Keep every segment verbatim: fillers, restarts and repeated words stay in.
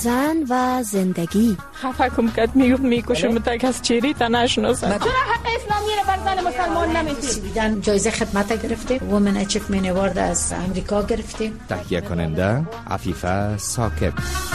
زن و زندگی. خفه کم کد میگفت میکشم تا کس چیری تا نشناسد. چرا حق اسلامی رو بر زن مسلمان نمیدید؟ جایزه خدمت گرفتیم، وومن اچیومنت اوارد از امریکا گرفتیم. تهیه کننده عفیفه ثاقب.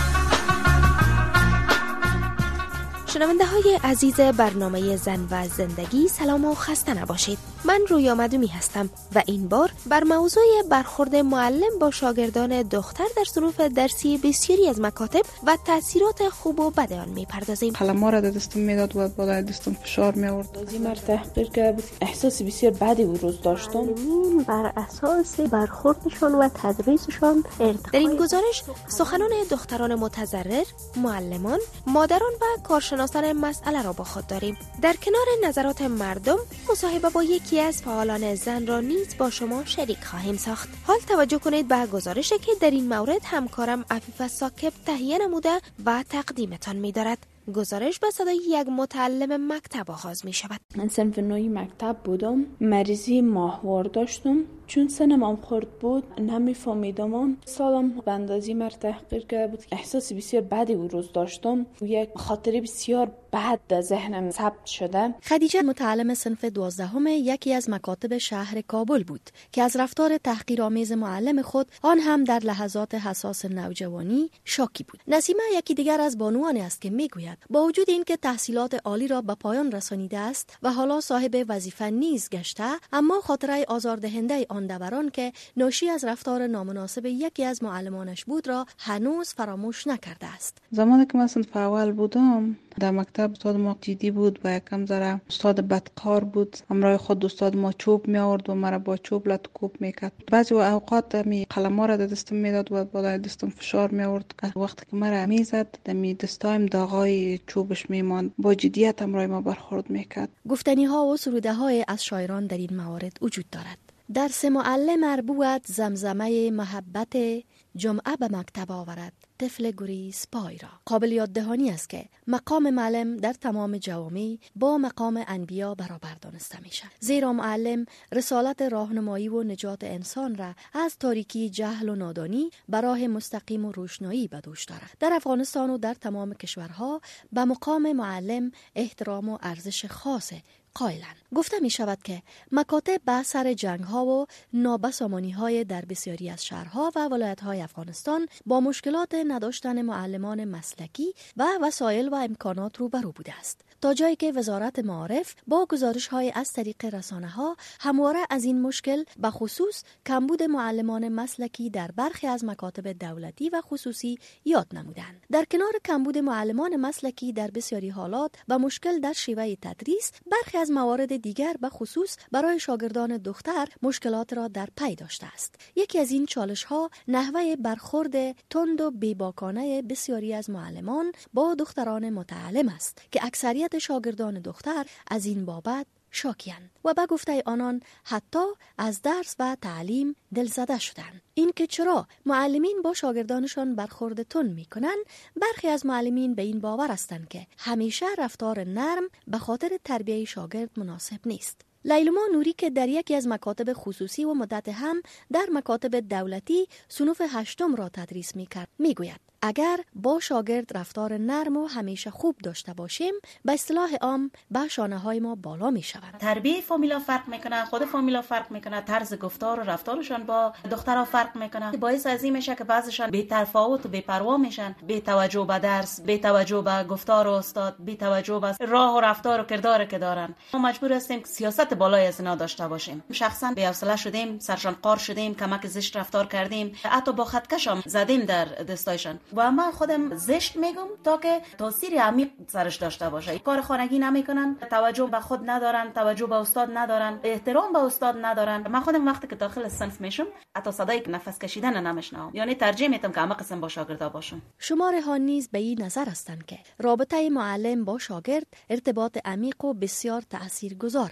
شنونده های عزیز برنامه زن و زندگی، سلام و خسته نباشید. من رویا مدومی هستم و این بار بر موضوع برخورد معلم با شاگردان دختر در صنوف درسی بسیاری از مکاتب و تاثیرات خوب و بد آن میپردازیم. قلم‌ها را دستم میداد و بالای دستم فشار می آورد. از این مرد تحقیر که بود احساس بسیار بدی او روز داشتم. معلمین بر اساس برخوردشان و تدریسشان ارتقای. در این گزارش سخنان دختران متضرر، معلمان، مادران و کارشناسان مسئله را با خود داریم. در کنار نظرات مردم، مصاحبه با یکی از فعالان زن را نیز با شما شریک خواهیم ساخت. حال توجه کنید به گزارشی که در این مورد همکارم عفیفه ثاقب تهیه نموده و تقدیمتان می‌دارد. گزارش به صدای یک متعلم مکتب آغاز می شود. من صنف نوعی مکتب بودم، مریضی ماهوار داشتم. چون سنم هم خورد بود نمیفهمیدم. سالم به اندازی مرد تحقیر که بود احساس بسیار بدی او روز داشتم. یک خاطره بسیار بد در ذهنم ثبت شده. خدیجه متعلم صنف دوازدهم یکی از مکاتب شهر کابل بود که از رفتار تحقیرآمیز معلم خود، آن هم در لحظات حساس نوجوانی، شاکی بود. نسیمه یکی دیگر از بانوانی است که میگوید با وجود اینکه تحصیلات عالی را به پایان رسانیده است و حالا صاحب وظیفه نیز گشته، اما خاطره آزاردهنده آن دوران که ناشی از رفتار نامناسب یکی از معلمانش بود را هنوز فراموش نکرده است. زمانی که من صنف اول بودم در مکتب استاد ما جدی بود و یکم ذره استاد بدقار بود. همراه خود استاد ما چوب می آورد و مرا با چوب لطکوب میکرد. بعضی اوقات می قلم‌ها را دستم میداد و بالای دستم فشار می آورد. وقتی که مرا میزد دمی دستایم داغای چوبش میماند. با جدیت همراه ما برخورد میکرد. گفتنی ها و سروده های از شاعران در این موارد وجود دارد. درس معلم مربوط زمزمه محبت، جمعه به مکتب آورد طفل گریز پای را. قابل یاد دهانی است که مقام معلم در تمام جوامع با مقام انبیا برابر دانسته میشه، زیرا معلم رسالت راهنمایی و نجات انسان را از تاریکی جهل و نادانی به راه مستقیم و روشنایی به دوش دارد. در افغانستان و در تمام کشورها به مقام معلم احترام و ارزش خاصه قائلند. گفته می شود که مکاتب به اثر جنگ ها و نابسامانی های در بسیاری از شهرها و ولایت های افغانستان با مشکلات نداشتن معلمان مسلکی و وسایل و امکانات روبرو بوده است، تا جایی که وزارت معارف با گزارش های از طریق رسانه ها همواره از این مشکل به خصوص کمبود معلمان مسلکی در برخی از مکاتب دولتی و خصوصی یاد نمودند. در کنار کمبود معلمان مسلکی در بسیاری حالات و مشکل در شیوه تدریس، برخی از موارد دیگر به خصوص برای شاگردان دختر مشکلات را در پی داشته است. یکی از این چالش ها نحوه برخورد تند و بیباکانه بسیاری از معلمان با دختران متعلم است که اکثریت شاگردان دختر از این بابت شاکی‌اند و به گفته آنان حتی از درس و تعلیم دلزده شدند. این که چرا معلمین با شاگردانشان برخورد تند می‌کنند، برخی از معلمین به این باور هستند که همیشه رفتار نرم به خاطر تربیت شاگرد مناسب نیست. لیلما نوری که در یکی از مکاتب خصوصی و مدت هم در مکاتب دولتی صنوف هشتم را تدریس می‌کرد، میگوید اگر با شاگرد رفتار نرم و همیشه خوب داشته باشیم، به اصطلاح عام به شانه های ما بالا می شود. تربیه فامیلا فرق میکنه، خود فامیلا فرق میکنه، طرز گفتار و رفتارشان با دخترها فرق میکنه. باعث از این میشه که بعضیشان بی تفاوت و بی پروا میشن، بی توجه به درس، بی توجه به گفتار استاد، بی توجه به راه و رفتار و کردار که دارن. ما مجبور هستیم سیاست بالای از اینا داشته باشیم. شخصا بی حوصله شدیم، سرشان قار شدیم، کمک زشت رفتار کردیم، حتی با خطکشم زدیم در دستایشان. و من خودم زشت میگم تا که تاثیر عمیق سرش داشته باشه. کار خانگی نمیکنن، توجه به خود ندارن، توجه به استاد ندارن، احترام به استاد ندارن. من خودم وقتی که داخل صنف میشم حتی صدای نفس کشیدن نمیشنوم، یعنی ترجیح میدم که همه قسم با شاگردا باشم. شمار ها نیز به این نظر هستند که رابطه معلم با شاگرد ارتباط عمیق و بسیار تاثیرگذار است.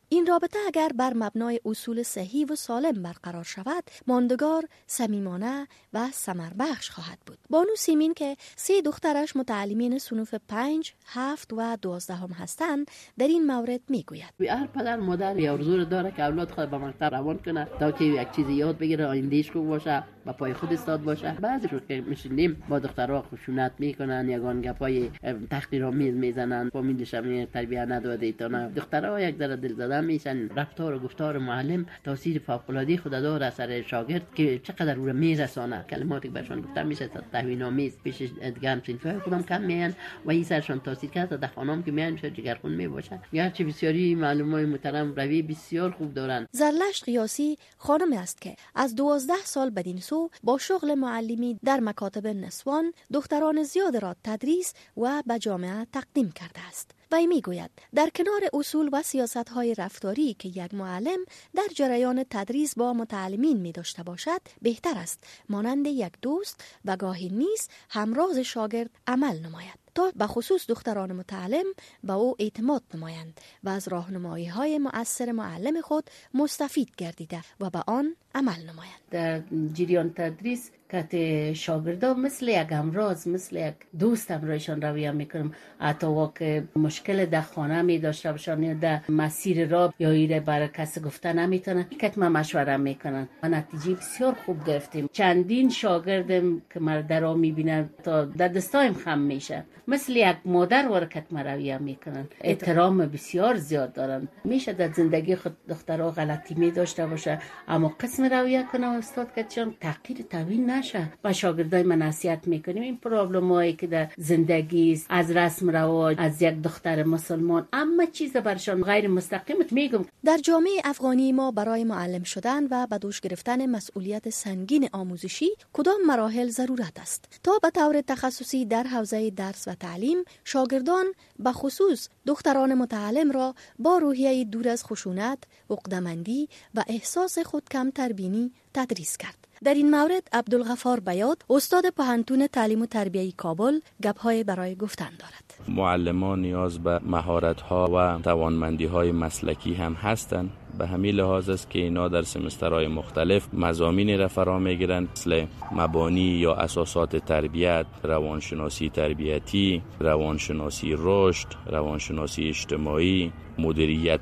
این رابطه اگر بر مبنای اصول صحیح و سالم برقرار شود، ماندگار، صمیمانه و ثمربخش خواهد بود. بانو سیمین که سه دخترش متعلمین صنوف پنج، هفت و دوازدهم هستند، در این مورد میگوید: هر پدر مادر یا آرزو داره که اولاد خود به مکتب روان کنه تا که یک چیزی یاد بگیره، آیندهش خوب باشه، با پای خود استاد باشه. بعضیشون که میشینیم با دخترها خشونت میکنن، یگان گپای تحقیرآمیز میزنن، فامیلش هم تربیت نداده تا نه. دخترها یک ذره دل زدن میشن. رفتار و گفتار معلم تاثیر فوق‌العاده خود داره سر شاگرد که چقدر او را میرسانه. کلماتی برشان گفته میشه توهین آمیز پیش دیگران صنفای خودم کم میان و این سرشان تاثیر کرده. در خانم که میان میشه جگرخون میباشن. گرچه بسیاری معلمای محترم روی بسیار خوب دارن. زرلشت قیاسی خانمی است که از دوازده سال بدین سو با شغل معلمی در مکاتب نسوان دختران زیاد را تدریس و به جامعه تقدیم کرده است. و میگوید در کنار اصول و سیاست‌های رفتاری که یک معلم در جریان تدریس با متعلمین می داشته باشد، بهتر است مانند یک دوست و گاهی نیز همراز شاگرد عمل نماید تا به خصوص دختران متعلم به او اعتماد نمایند و از راهنمایی‌های مؤثر معلم خود مستفید گردیده و به آن عمل نمایند. در جریان تدریس که شاگردا مثل یک همراز، مثل یک دوست همراهشان رویه میکنم. حتی وقت مشکل در خانه می داشته باشن یا در مسیر راه یا ایره برای کسی گفته نمیتونن، که من مشوره میکنن و نتیجه بسیار خوب گرفتیم. چندین شاگردم که مرا میبینن تا در دستایم خم میشه، مثل یک مادر ورکت مرویه میکنن. احترام بسیار زیاد دارن. میشه در زندگی خود دخترها غلطی می داشته باشه، اما قسم رویه کنه استاد که چون تحقیر توهین نشه. و شاگردای من نصیحت میکنیم این پرابلمایی که در زندگی است، از رسم رواج، از یک دختر مسلمان، اما چیز برشان غیر مستقیم میگم. در جامعه افغانی ما برای معلم شدن و به دوش گرفتن مسئولیت سنگین آموزشی کدام مراحل ضرورت است تا به طور تخصصی در حوزه درس و تعلیم شاگردان به خصوص دختران متعلم را با روحیه دور از خشونت، عقده‌مندی و احساس خود کم تربینی تدریس کرد. در این مورد عبدالغفار بیات، استاد پوهنتون تعلیم و تربیه کابل، گپ‌های برای گفتن دارد. معلمان نیاز به مهارت‌ها و توانمندی‌های مسلکی هم هستند. به همین لحاظ است که اینا در سمسترهای مختلف مضامینی را فرا میگیرند مثل مبانی یا اساسات تربیت، روانشناسی تربیتی، روانشناسی رشد، روانشناسی اجتماعی، مدیریت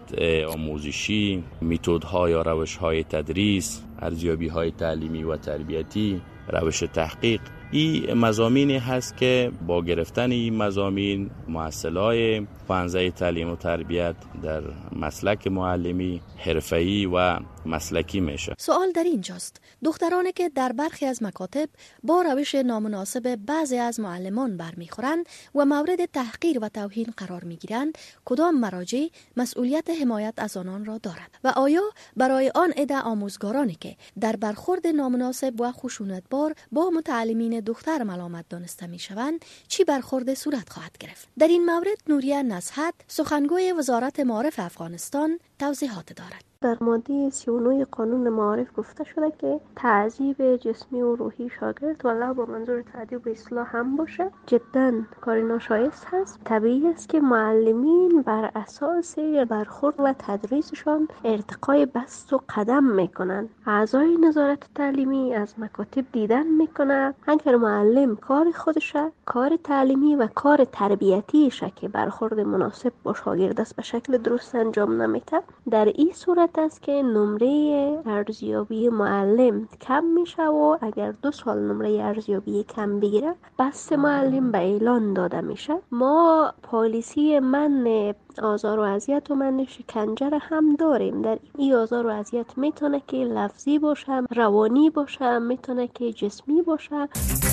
آموزشی، متدها یا روش‌های تدریس، ارزیابی‌های تعلیمی و تربیتی، روش تحقیق. این مضامینی هست که با گرفتن این مضامین محصلای پانزده تعلیم و تربیت در مسلک معلمی حرفه‌ای و مسلکی میشه. سوال در اینجاست، دخترانی که در برخی از مکاتب با روش نامناسب بعضی از معلمان برمیخورند و مورد تحقیر و توهین قرار میگیرند، کدام مراجع مسئولیت حمایت از آنان را دارد و آیا برای آن عده آموزگارانی که در برخورد نامناسب و خشونتبار با متعلمین دختر ملامت دانسته میشوند چی برخورد صورت خواهد گرفت؟ در این مورد نوریه نصحت، سخنگوی وزارت معارف افغانستان، توضیحات دارد. در ماده سی و نه قانون معارف گفته شده که تعذیب جسمی و روحی شاگرد ولو با منظور تعذیب و اصلاح هم باشه جدا کار ناشایست هست. طبیعی است که معلمین بر اساس برخورد و تدریسشان ارتقای بست و قدم میکنن. اعضای نظارت تعلیمی از مکاتب دیدن میکنن اگر معلم کار خودشه، کار تعلیمی و کار تربیتیشه که برخورد مناسب با شاگرد است به شکل درست انجام نمیده، در این صورت است که نمره ارزیابی معلم کم میشه و اگر دو سال نمره ارزیابی کم بگیره بست معلم به اعلان داده میشه. ما پالیسی من آزار و اذیت و من شکنجه هم داریم. در این آزار و اذیت میتونه که لفظی باشه، روانی باشه، میتونه که جسمی باشه.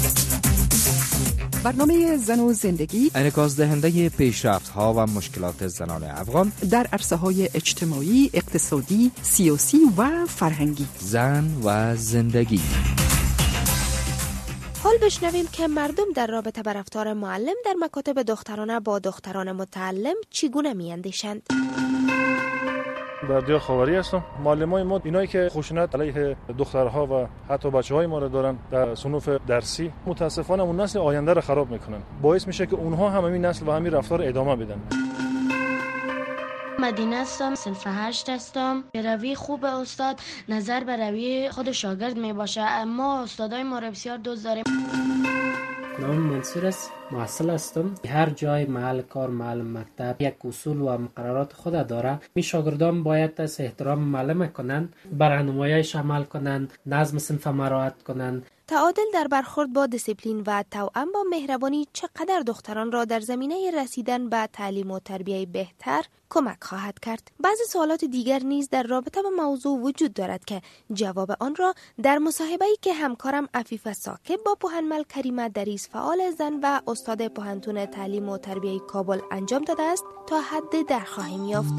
برنامه زن و زندگی انعکاس دهنده پیشرفت‌ها و مشکلات زنان افغان در عرصه‌های اجتماعی، اقتصادی، سیاسی و فرهنگی. زن و زندگی. حال بشنویم که مردم در رابطه با رفتار معلم در مکاتب دخترانه با دختران متعلم چگونه می‌اندیشند. بردیا خاوری هستم. معلمای ما اینایی که خشونت علیه دخترها و حتی بچه‌های ما رو دارن در صنوف درسی، متاسفانه اون نسل آینده رو خراب میکنن. باعث میشه که اونها هم همین نسل و همین رفتار ادامه بدن. مدینه هستم، صنف هشت هستم. روی خوب استاد نظر به روی خود شاگرد می باشه. اما استادای ما رو بسیار دوست داریم. نام منصور است، محصل هستم. هر جای محل کار، محل مکتب یک اصول و مقررات خود داره. می شاگردان باید از احترام معلم کنند، برنامه‌هایش عمل کنند، نظم صنف مراعات کنند. تعادل در برخورد با دیسیپلین و توأم با مهربانی چقدر دختران را در زمینه رسیدن به تعلیم و تربیت بهتر کمک خواهد کرد. بعضی سوالات دیگر نیز در رابطه با موضوع وجود دارد که جواب آن را در مصاحبه‌ای که همکارم عفیفه ثاقب با پوهنمل کریمه دریس فعال زن و استاد پوهنتون تعلیم و تربیت کابل انجام داده است تا حد در خواهیم یافت.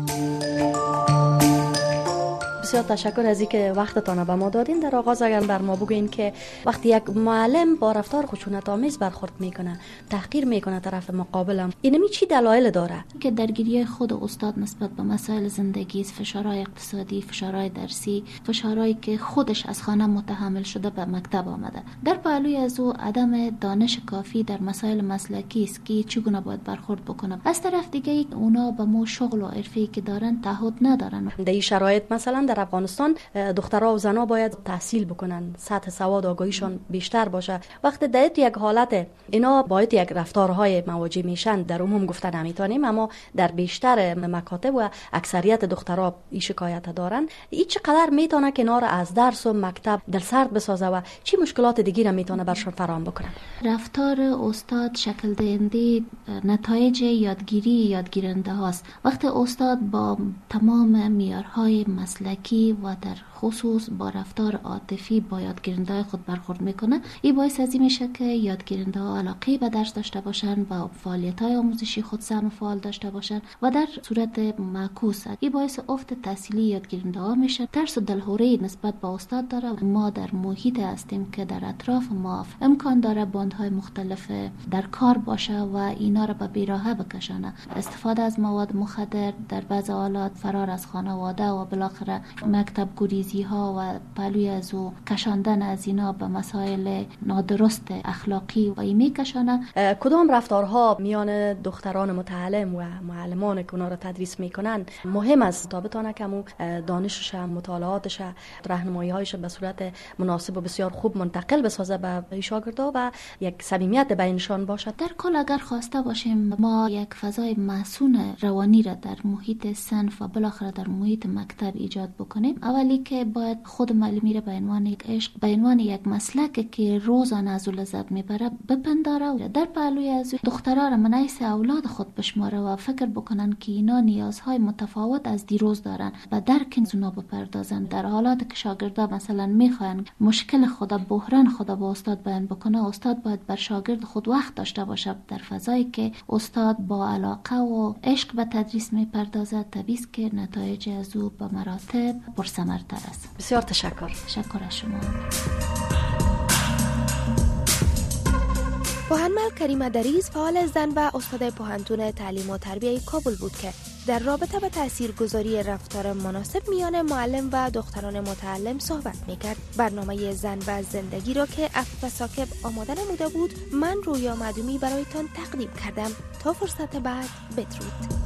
بسیار تشکر از اینکه وقتتان به ما دادین. در آغاز اگر بر ما بگوین که وقتی یک معلم با رفتار خشونت آمیز برخورد میکنه، تحقیر میکنه طرف مقابلم، اینمی چی دلایل داره؟ که درگیری خود استاد نسبت به مسائل زندگی، فشارهای اقتصادی، فشارهای درسی، فشارهایی که خودش از خانه متحمل شده به مکتب آمده. در پهلوی از او عدم دانش کافی در مسائل مسلکی است که چگونه باید برخورد بکنه. از طرف دیگه اونا به مو شغل و حرفه‌ای که دارن تعهد ندارن. در این شرایط مثلا در افغانستان دخترها و زنها باید تحصیل بکنن، سطح سواد آگاهیشان بیشتر باشه. وقتی در یک حالت اینا باید یک رفتارهای مواجه میشن، در عموم گفتن نمیتونیم، اما در بیشتر مکاتب و اکثریت دخترها این شکایت دارن. این چقدر میتونه که اینا را از درس و مکتب دل سرد بسازه و چی مشکلات دیگه را میتونه برشون فراهم بکنه؟ رفتار استاد شکل دهنده نتایج یادگیری یادگیرنده هاست. وقتی استاد با تمام معیارهای مسلکی و در خصوص با رفتار عاطفی با یادگیرنده خود برخورد میکنه، این باعث از این میشه که یادگیرنده ها علاقه به درس داشته باشن و فعالیت های آموزشی خود سهم فعال داشته باشن و در صورت معکوس این باعث افت تحصیلی یادگیرنده ها میشه. ترس و دلهوری نسبت به استاد داره. ما در محیط هستیم که در اطراف ما امکان داره باندهای مختلف در کار باشه و اینا را به بیراهه بکشانه. استفاده از مواد مخدر، در بعض حالات فرار از خانواده و بالاخره مکتب گریزی ها و پلوی از او کشاندن از اینا به مسائل نادرست اخلاقی و ایمی کشانه. کدام رفتارها میان دختران متعلم و معلمان که اونا رو تدریس میکنن مهم است تا بتونه کمو دانشش، مطالعاتش، راهنمایی‌هایش به صورت مناسب و بسیار خوب منتقل بسازه به شاگردا و یک صمیمیت بینشان باشد؟ در کل اگر خواسته باشیم ما یک فضای محسون روانی را در محیط صنف و بالاخره در محیط مکتب ایجاد بکنیم، اولی که باید خود معلمی را به عنوان یک عشق، به عنوان یک مسلک که روزانه از لذت میبره بپنداره و در پهلوی از دخترها را منعیس اولاد خود بشماره و فکر بکنن که اینا نیازهای متفاوت از دیروز دارن و درک اونا بپردازن. در حالات که شاگردا مثلا میخوان مشکل خود، بحران خود با استاد بیان بکنه، استاد باید بر شاگرد خود وقت داشته باشه در فضایی که استاد با علاقه و عشق به تدریس میپردازه. طبیعی است که نتایج از او به مراتب پرثمرتر است. بسیار تشکر. تشکر از شما. پوهنمل کریمه دریس فعال زن و استاد پوهنتون تعلیم و تربیت کابل بود که در رابطه با تاثیرگذاری رفتار مناسب میان معلم و دختران متعلم صحبت میکرد. برنامه زن و زندگی را که عفیفه ثاقب آماده نموده بود، من رویا معدومی برایتان تقدیم کردم. تا فرصت بعد، بدرود.